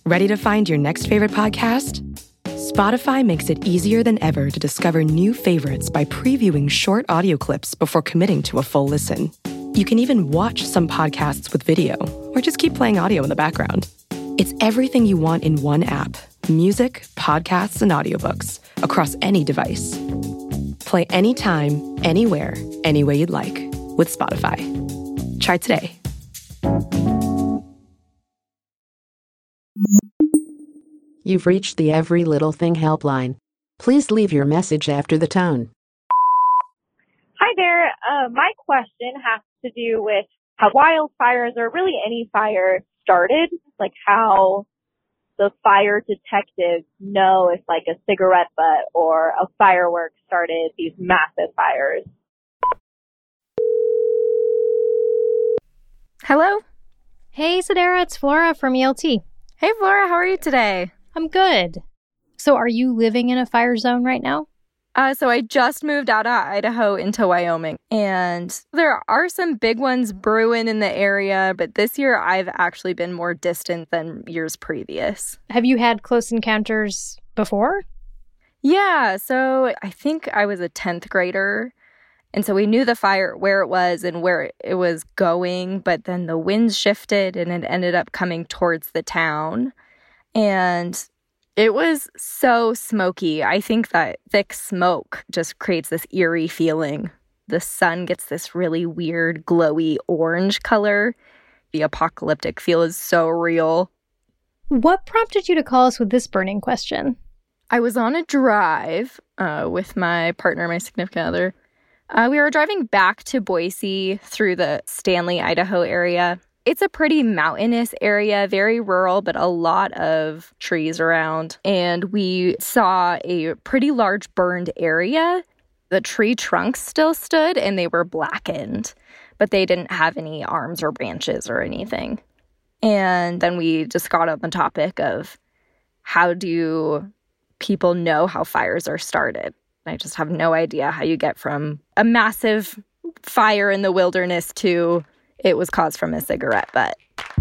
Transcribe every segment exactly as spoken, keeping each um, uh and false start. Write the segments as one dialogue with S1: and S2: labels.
S1: Ready to find your next favorite podcast? Spotify makes it easier than ever to discover new favorites by previewing short audio clips before committing to a full listen. You can even watch some podcasts with video, or just keep playing audio in the background. It's everything you want in one app: music, podcasts, and audiobooks across any device. Play anytime, anywhere, any way you'd like with Spotify. Try today.
S2: You've reached the Every Little Thing helpline. Please leave your message after the tone.
S3: Hi there. Uh, my question has to do with how wildfires, or really any fire, started, like how the fire detectives know if like a cigarette butt or a firework started these massive fires.
S4: Hello?
S5: Hey, Sadara, it's Flora from E L T.
S4: Hey, Flora, how are you today?
S5: I'm good. So are you living in a fire zone right now?
S4: Uh, so I just moved out of Idaho into Wyoming, and there are some big ones brewing in the area, but this year I've actually been more distant than years previous.
S5: Have you had close encounters before?
S4: Yeah, so I think I was a tenth grader, and so we knew the fire, where it was and where it was going, but then the winds shifted and it ended up coming towards the town, and it was so smoky. I think that thick smoke just creates this eerie feeling. The sun gets this really weird, glowy orange color. The apocalyptic feel is so real.
S5: What prompted you to call us with this burning question?
S4: I was on a drive uh, with my partner, my significant other. Uh, we were driving back to Boise through the Stanley, Idaho area. It's a pretty mountainous area, very rural, but a lot of trees around. And we saw a pretty large burned area. The tree trunks still stood and they were blackened, but they didn't have any arms or branches or anything. And then we just got on the topic of how do people know how fires are started? I just have no idea how you get from a massive fire in the wilderness to it was caused from a cigarette butt.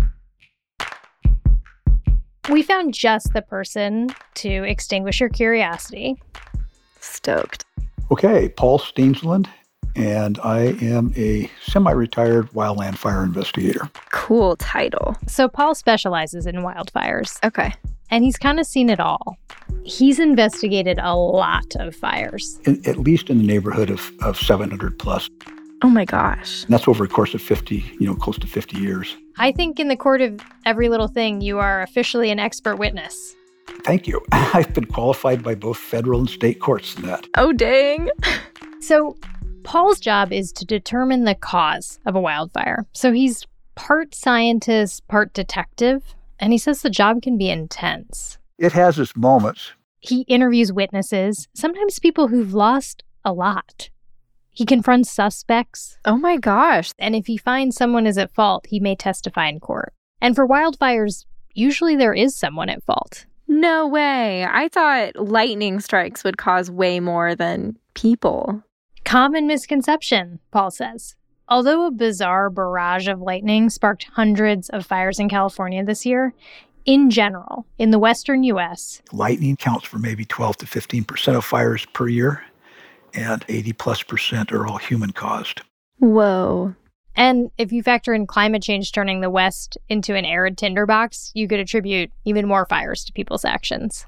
S5: We found just the person to extinguish your curiosity.
S4: Stoked.
S6: Okay, Paul Steensland, and I am a semi-retired wildland fire investigator.
S4: Cool title.
S5: So Paul specializes in wildfires.
S4: Okay.
S5: And he's kind of seen it all. He's investigated a lot of fires.
S6: In, at least in the neighborhood of, of seven hundred plus.
S4: Oh my gosh.
S6: And that's over a course of fifty, you know, close to fifty years.
S5: I think in the court of every little thing, you are officially an expert witness.
S6: Thank you. I've been qualified by both federal and state courts in that.
S4: Oh, dang.
S5: So Paul's job is to determine the cause of a wildfire. So he's part scientist, part detective, and he says the job can be intense.
S6: It has its moments.
S5: He interviews witnesses, sometimes people who've lost a lot. He confronts suspects.
S4: Oh my gosh.
S5: And if he finds someone is at fault, he may testify in court. And for wildfires, usually there is someone at fault.
S4: No way. I thought lightning strikes would cause way more than people.
S5: Common misconception, Paul says. Although a bizarre barrage of lightning sparked hundreds of fires in California this year, in general, in the western U S,
S6: lightning counts for maybe twelve to fifteen percent of fires per year, and eighty plus percent are all human caused.
S4: Whoa.
S5: And if you factor in climate change turning the West into an arid tinderbox, you could attribute even more fires to people's actions.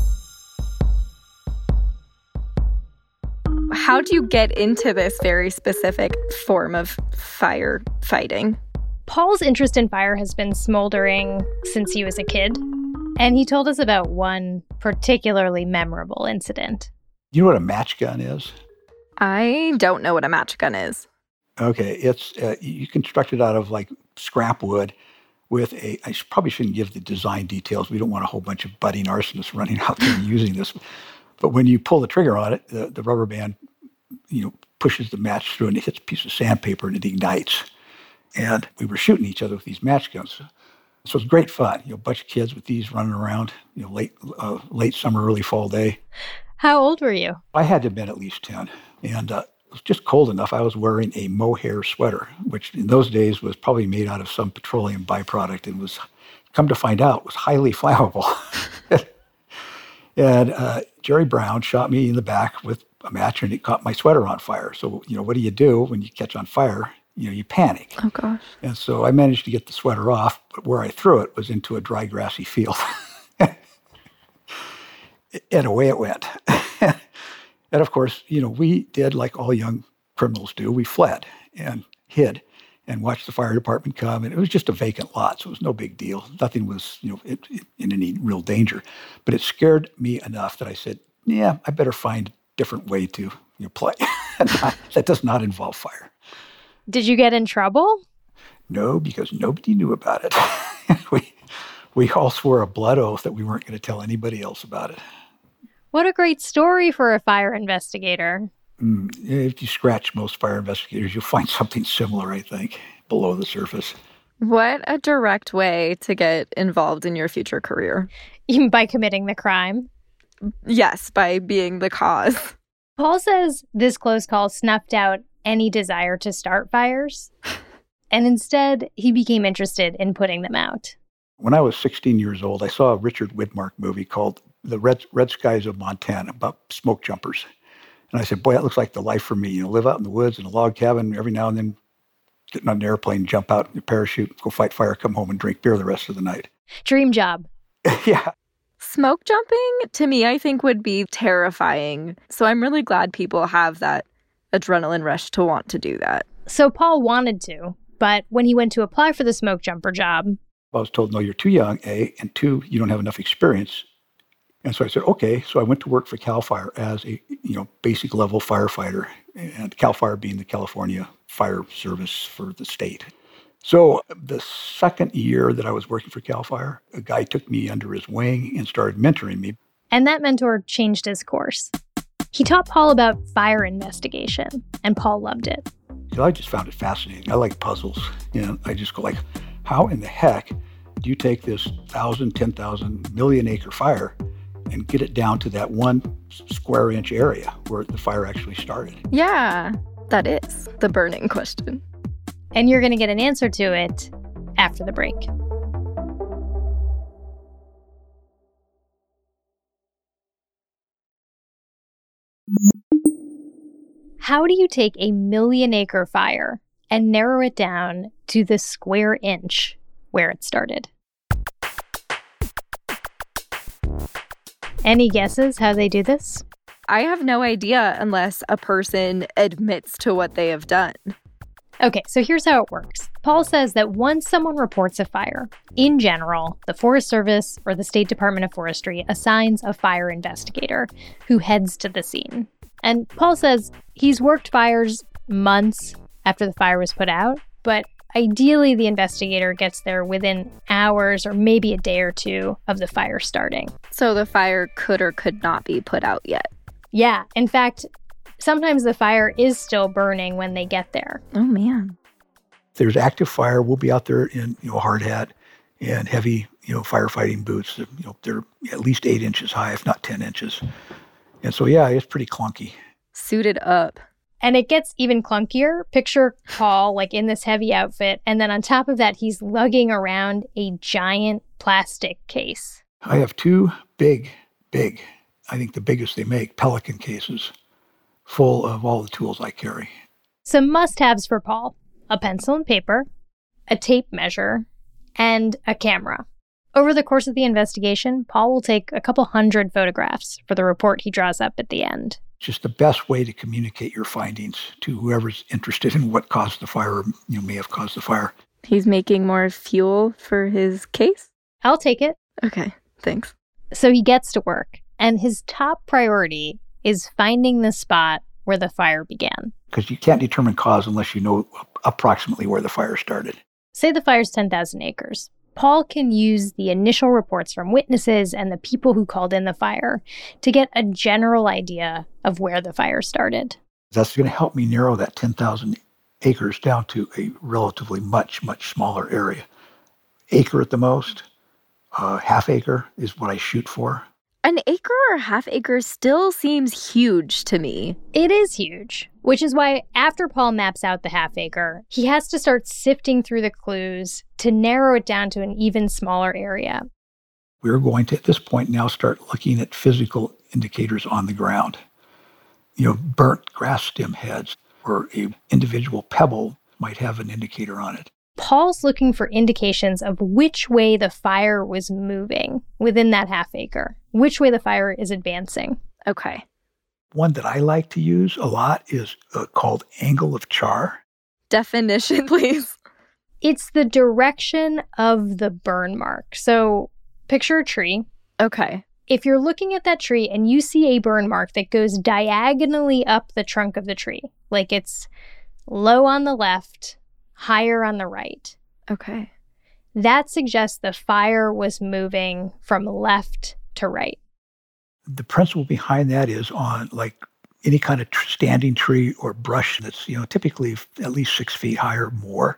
S4: How do you get into this very specific form of fire fighting?
S5: Paul's interest in fire has been smoldering since he was a kid, and he told us about one particularly memorable incident.
S6: You know what a match gun is?
S4: I don't know what a match gun is.
S6: Okay, it's uh, you construct it out of like scrap wood with a, I probably shouldn't give the design details. We don't want a whole bunch of budding arsonists running out there and using this. But when you pull the trigger on it, the, the rubber band, you know, pushes the match through and it hits a piece of sandpaper and it ignites. And we were shooting each other with these match guns. So it's great fun. You know, a bunch of kids with these running around, you know, late uh, late summer, early fall day.
S5: How old were you?
S6: I had to have been at least ten. And uh, it was just cold enough. I was wearing a mohair sweater, which in those days was probably made out of some petroleum byproduct and was come to find out, was highly flammable. And uh, Jerry Brown shot me in the back with a match, and it caught my sweater on fire. So, you know, what do you do when you catch on fire? You know, you panic.
S4: Oh, gosh.
S6: And so I managed to get the sweater off, but where I threw it was into a dry, grassy field. And away it went. And of course, you know, we did like all young criminals do. We fled and hid and watched the fire department come. And it was just a vacant lot, so it was no big deal. Nothing was, you know, it, it, in any real danger. But it scared me enough that I said, yeah, I better find a different way to, you know, play. That does not involve fire.
S5: Did you get in trouble?
S6: No, because nobody knew about it. we, we all swore a blood oath that we weren't going to tell anybody else about it.
S5: What a great story for a fire investigator.
S6: Mm, if you scratch most fire investigators, you'll find something similar, I think, below the surface.
S4: What a direct way to get involved in your future career.
S5: By committing the crime?
S4: Yes, by being the cause.
S5: Paul says this close call snuffed out any desire to start fires, and instead he became interested in putting them out.
S6: When I was sixteen years old, I saw a Richard Widmark movie called The Red, Red Skies of Montana about smoke jumpers. And I said, boy, that looks like the life for me. You know, live out in the woods in a log cabin, every now and then get on an airplane, jump out in a parachute, go fight fire, come home and drink beer the rest of the night.
S5: Dream job.
S6: Yeah.
S4: Smoke jumping, to me, I think would be terrifying. So I'm really glad people have that adrenaline rush to want to do that.
S5: So Paul wanted to, but when he went to apply for the smoke jumper job,
S6: I was told, no, you're too young, A, and two, you don't have enough experience. And so I said, okay. So I went to work for CAL FIRE as a, you know, basic level firefighter, and CAL FIRE being the California Fire Service for the state. So the second year that I was working for CAL FIRE, a guy took me under his wing and started mentoring me.
S5: And that mentor changed his course. He taught Paul about fire investigation, and Paul loved it.
S6: So I just found it fascinating. I like puzzles. You know, I just go like, how in the heck do you take this thousand, ten thousand, million acre fire and get it down to that one square inch area where the fire actually started?
S4: Yeah, that is the burning question.
S5: And you're going to get an answer to it after the break. How do you take a million acre fire and narrow it down to the square inch where it started? Any guesses how they do this?
S4: I have no idea unless a person admits to what they have done.
S5: Okay, so here's how it works. Paul says that once someone reports a fire, in general, the Forest Service or the State Department of Forestry assigns a fire investigator who heads to the scene. And Paul says he's worked fires months after the fire was put out, but ideally the investigator gets there within hours or maybe a day or two of the fire starting.
S4: So the fire could or could not be put out yet.
S5: Yeah, in fact, sometimes the fire is still burning when they get there.
S4: Oh, man.
S6: If there's active fire, we'll be out there in, you know, a hard hat and heavy, you know, firefighting boots. You know, they're at least eight inches high, if not ten inches. And so, yeah, it's pretty clunky.
S4: Suited up.
S5: And it gets even clunkier. Picture Paul, like, in this heavy outfit. And then on top of that, he's lugging around a giant plastic case.
S6: I have two big, big, I think the biggest they make, Pelican cases full of all the tools I carry.
S5: Some must-haves for Paul: a pencil and paper, a tape measure, and a camera. Over the course of the investigation, Paul will take a couple hundred photographs for the report he draws up at the end.
S6: Just the best way to communicate your findings to whoever's interested in what caused the fire, or, you know, may have caused the fire.
S4: He's making more fuel for his case?
S5: I'll take it.
S4: Okay, thanks.
S5: So he gets to work, and his top priority is finding the spot where the fire began.
S6: Because you can't determine cause unless you know approximately where the fire started.
S5: Say the fire's ten thousand acres. Paul can use the initial reports from witnesses and the people who called in the fire to get a general idea of where the fire started.
S6: That's going to help me narrow that ten thousand acres down to a relatively much, much smaller area. Acre at the most, uh, half acre is what I shoot for.
S4: An acre or half acre still seems huge to me.
S5: It is huge, which is why after Paul maps out the half acre, he has to start sifting through the clues to narrow it down to an even smaller area.
S6: We're going to, at this point, now start looking at physical indicators on the ground. You know, burnt grass stem heads or an individual pebble might have an indicator on it.
S5: Paul's looking for indications of which way the fire was moving within that half acre, which way the fire is advancing.
S4: Okay.
S6: One that I like to use a lot is uh, called angle of char.
S4: Definition, please.
S5: It's the direction of the burn mark. So picture a tree.
S4: Okay.
S5: If you're looking at that tree and you see a burn mark that goes diagonally up the trunk of the tree, like it's low on the left, higher on the right.
S4: Okay.
S5: That suggests the fire was moving from left to right.
S6: The principle behind that is on like any kind of tr- standing tree or brush that's, you know, typically at least six feet high or more.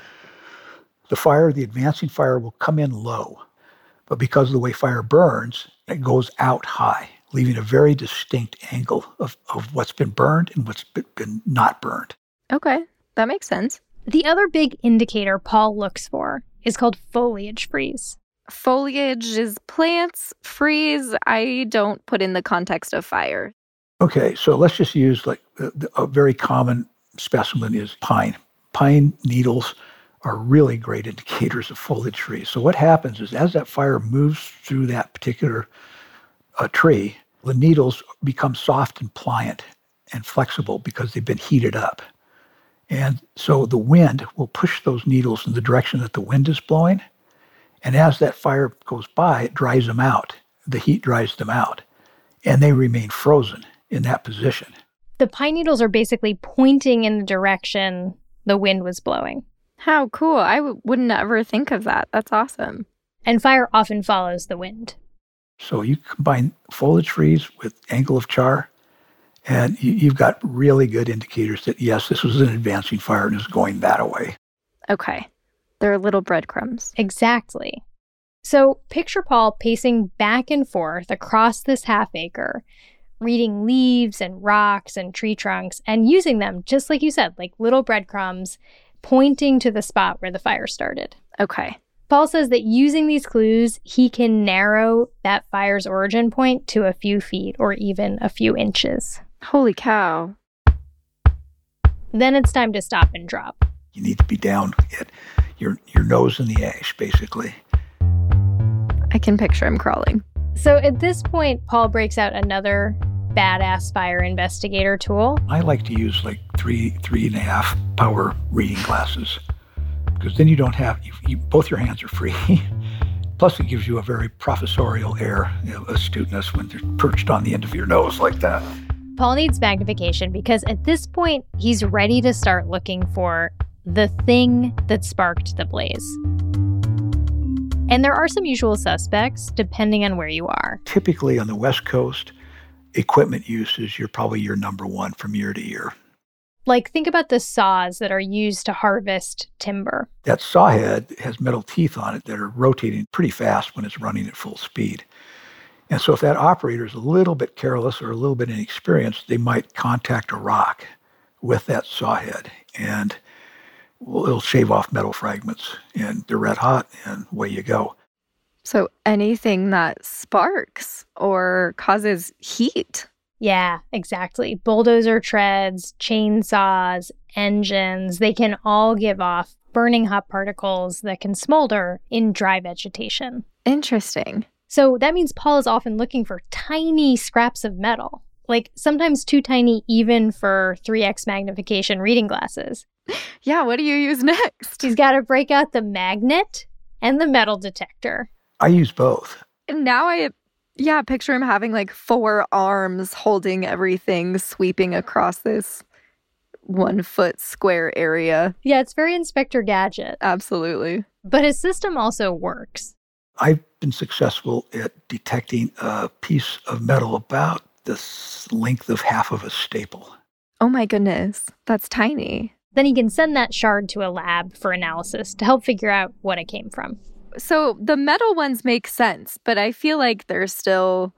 S6: The fire, the advancing fire will come in low, but because of the way fire burns, it goes out high, leaving a very distinct angle of, of what's been burned and what's been not burned.
S4: Okay, that makes sense.
S5: The other big indicator Paul looks for is called foliage freeze.
S4: Foliage is plants. Freeze, I don't put in the context of fire.
S6: Okay, so let's just use like a, a very common specimen is pine. Pine needles are really great indicators of foliage freeze. So what happens is as that fire moves through that particular uh, tree, the needles become soft and pliant and flexible because they've been heated up. And so the wind will push those needles in the direction that the wind is blowing. And as that fire goes by, it dries them out. The heat dries them out. And they remain frozen in that position.
S5: The pine needles are basically pointing in the direction the wind was blowing.
S4: How cool. I w- wouldn't ever think of that. That's awesome.
S5: And fire often follows the wind.
S6: So you combine foliage freeze with angle of char, and you, you've got really good indicators that, yes, this was an advancing fire and is going that way.
S4: Okay. They're little breadcrumbs.
S5: Exactly. So picture Paul pacing back and forth across this half acre, reading leaves and rocks and tree trunks and using them, just like you said, like little breadcrumbs, pointing to the spot where the fire started.
S4: Okay.
S5: Paul says that using these clues, he can narrow that fire's origin point to a few feet or even a few inches.
S4: Holy cow.
S5: Then it's time to stop and drop.
S6: You need to be down at your, your nose in the ash, basically.
S4: I can picture him crawling.
S5: So at this point, Paul breaks out another badass fire investigator tool.
S6: I like to use like three, three and a half power reading glasses because then you don't have, you, you, both your hands are free. Plus it gives you a very professorial air, you know, astuteness when they're perched on the end of your nose like that.
S5: Paul needs magnification because at this point, he's ready to start looking for the thing that sparked the blaze. And there are some usual suspects depending on where you are.
S6: Typically on the West Coast, equipment use is your, probably your number one from year to year.
S5: Like, think about the saws that are used to harvest timber.
S6: That saw head has metal teeth on it that are rotating pretty fast when it's running at full speed. And so if that operator is a little bit careless or a little bit inexperienced, they might contact a rock with that saw head, and it'll shave off metal fragments, and they're red hot, and away you go.
S4: So anything that sparks or causes heat.
S5: Yeah, exactly. Bulldozer treads, chainsaws, engines, they can all give off burning hot particles that can smolder in dry vegetation.
S4: Interesting.
S5: So that means Paul is often looking for tiny scraps of metal, like sometimes too tiny even for three x magnification reading glasses.
S4: Yeah, what do you use next?
S5: He's got to break out the magnet and the metal detector.
S6: I use both.
S4: And now I, yeah, picture him having like four arms holding everything, sweeping across this one foot square area.
S5: Yeah, it's very Inspector Gadget.
S4: Absolutely.
S5: But his system also works.
S6: I've been successful at detecting a piece of metal about the length of half of a staple.
S4: Oh my goodness, that's tiny.
S5: Then he can send that shard to a lab for analysis to help figure out what it came from.
S4: So the metal ones make sense, but I feel like there's still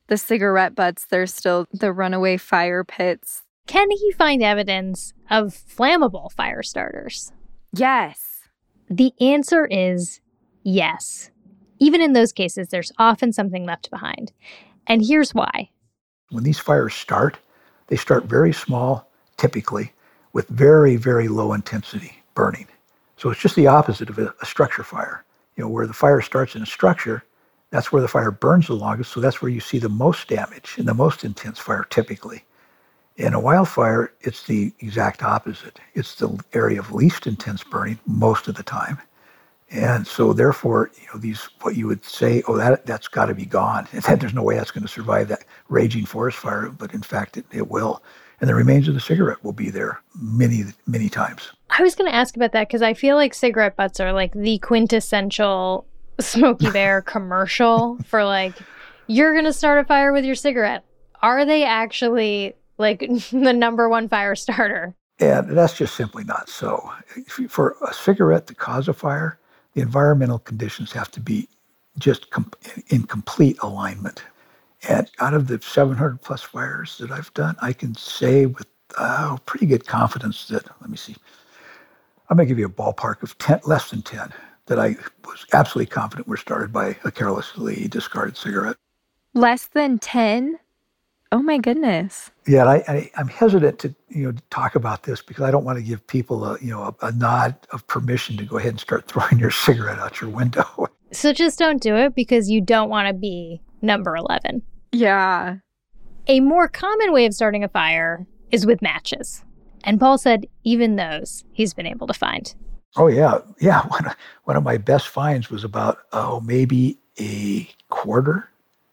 S4: the cigarette butts. There's still the runaway fire pits.
S5: Can he find evidence of flammable fire starters?
S4: Yes.
S5: The answer is yes. Even in those cases, there's often something left behind. And here's why.
S6: When these fires start, they start very small, typically, with very, very low intensity burning. So it's just the opposite of a, a structure fire. You know, where the fire starts in a structure, that's where the fire burns the longest, so that's where you see the most damage and the most intense fire typically. In a wildfire, it's the exact opposite. It's the area of least intense burning most of the time. And so therefore, you know, these, what you would say, oh, that, that's got to be gone. And that there's no way that's going to survive that raging forest fire, but in fact, it, it will. And the remains of the cigarette will be there many, many times.
S5: I was going to ask about that because I feel like cigarette butts are like the quintessential Smokey Bear commercial for like, you're going to start a fire with your cigarette. Are they actually like the number one fire starter?
S6: And that's just simply not so. For a cigarette to cause a fire, the environmental conditions have to be just com- in complete alignment. And out of the seven hundred plus fires that I've done, I can say with uh, pretty good confidence that, let me see, I'm going to give you a ballpark of ten, less than ten, that I was absolutely confident were started by a carelessly discarded cigarette.
S4: Less than ten? Oh my goodness.
S6: Yeah, I, I, I'm hesitant to you know to talk about this because I don't want to give people a you know a, a nod of permission to go ahead and start throwing your cigarette out your window.
S5: So just don't do it because you don't want to be number eleven.
S4: Yeah.
S5: A more common way of starting a fire is with matches. And Paul said even those he's been able to find.
S6: Oh, yeah. Yeah. One of, one of my best finds was about, oh, maybe a quarter,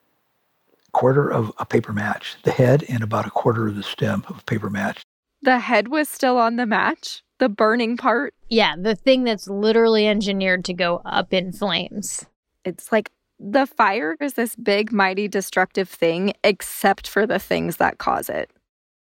S6: quarter of a paper match, the head and about a quarter of the stem of a paper match.
S4: The head was still on the match? The burning part?
S5: Yeah, the thing that's literally engineered to go up in flames.
S4: It's like the fire is this big, mighty, destructive thing, except for the things that cause it.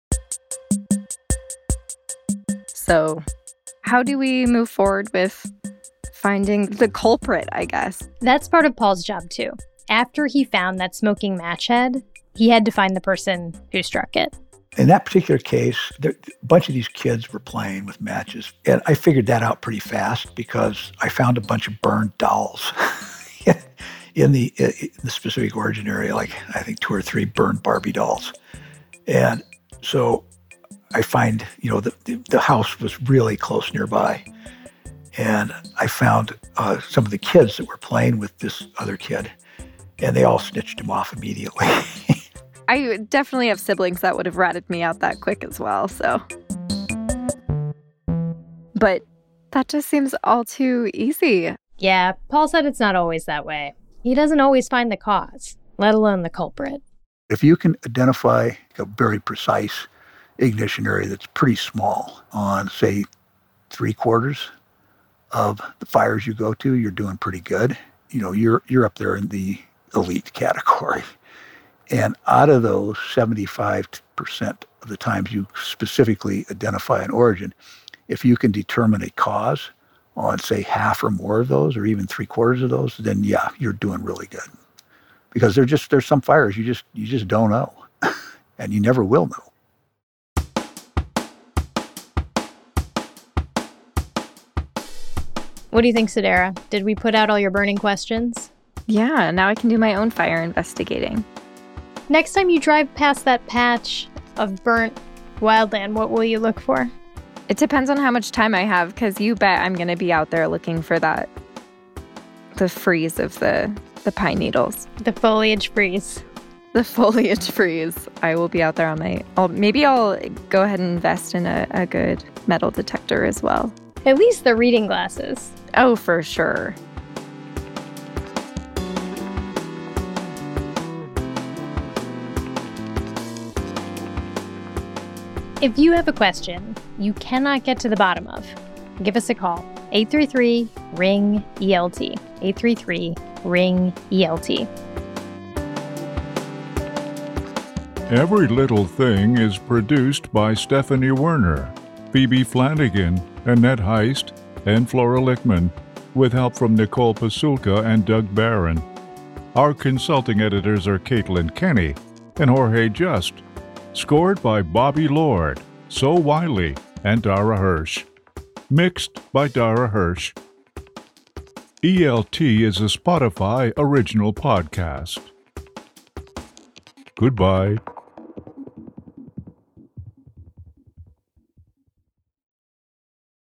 S4: So, how do we move forward with finding the culprit, I guess?
S5: That's part of Paul's job, too. After he found that smoking match head, he had to find the person who struck it.
S6: In that particular case, there, a bunch of these kids were playing with matches. And I figured that out pretty fast because I found a bunch of burned dolls in the in the specific origin area, like I think two or three burned Barbie dolls. And so I find, you know, the, the, the house was really close nearby. And I found uh, some of the kids that were playing with this other kid, and they all snitched him off immediately.
S4: I definitely have siblings that would have ratted me out that quick as well, so. But that just seems all too easy.
S5: Yeah, Paul said it's not always that way. He doesn't always find the cause, let alone the culprit.
S6: If you can identify a very precise ignition area that's pretty small on, say, three quarters of the fires you go to, you're doing pretty good. You know, you're you're up there in the elite category. And out of those, seventy-five percent of the times you specifically identify an origin, if you can determine a cause on, say, half or more of those, or even three quarters of those, then yeah, you're doing really good. Because there's just there's some fires you just you just don't know, and you never will know.
S5: What do you think, Sedera? Did we put out all your burning questions?
S4: Yeah, now I can do my own fire investigating.
S5: Next time you drive past that patch of burnt wildland, what will you look for?
S4: It depends on how much time I have, because you bet I'm going to be out there looking for that, the freeze of the, the pine needles.
S5: The foliage freeze.
S4: The foliage freeze. I will be out there on my, I'll, maybe I'll go ahead and invest in a, a good metal detector as well.
S5: At least the reading glasses.
S4: Oh, for sure.
S5: If you have a question you cannot get to the bottom of, give us a call. eight three three, ring E L T. eight three three, ring E L T.
S7: Every Little Thing is produced by Stephanie Werner, Phoebe Flanagan, Annette Heist, and Flora Lickman, with help from Nicole Pasulka and Doug Barron. Our consulting editors are Caitlin Kenny and Jorge Just. Scored by Bobby Lord, So Wiley, and Dara Hirsch. Mixed by Dara Hirsch. E L T is a Spotify original podcast. Goodbye.